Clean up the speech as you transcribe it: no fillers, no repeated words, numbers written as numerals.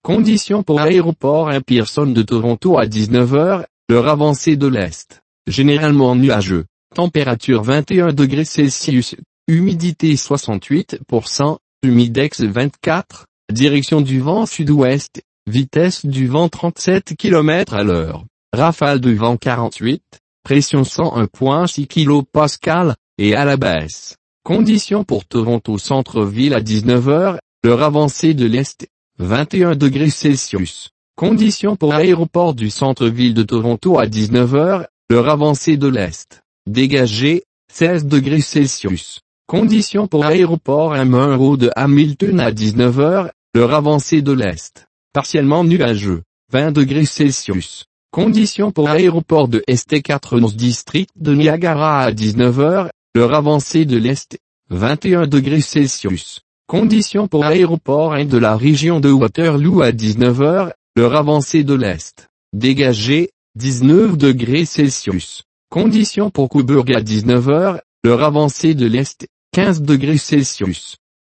Conditions pour aéroport Pearson de Toronto à 19 heures, l'heure avancée de l'Est. Généralement nuageux. Température 21 degrés Celsius. Humidité 68%. Humidex 24. Direction du vent sud-ouest. Vitesse du vent 37 km à l'heure. Rafale de vent 48. Pression 101.6 kPa, et à la baisse. Conditions pour Toronto centre-ville à 19 heures, l'heure avancée de l'Est. 21 degrés Celsius. Conditions pour aéroport du centre-ville de Toronto à 19 heures, l'heure avancée de l'Est. Dégagé, 16 degrés Celsius. Conditions pour aéroport Munro de Hamilton à 19 heures, l'heure avancée de l'Est. Partiellement nuageux, 20 degrés Celsius. Conditions pour aéroport de ST4 District de Niagara à 19 heures, l'heure avancée de l'Est. 21 degrés Celsius. Conditions pour aéroport de la région de Waterloo à 19 heures, l'heure avancée de l'Est. Dégagé, 19 degrés Celsius. Conditions pour Cobourg à 19 heures, l'heure avancée de l'Est. 15 degrés Celsius.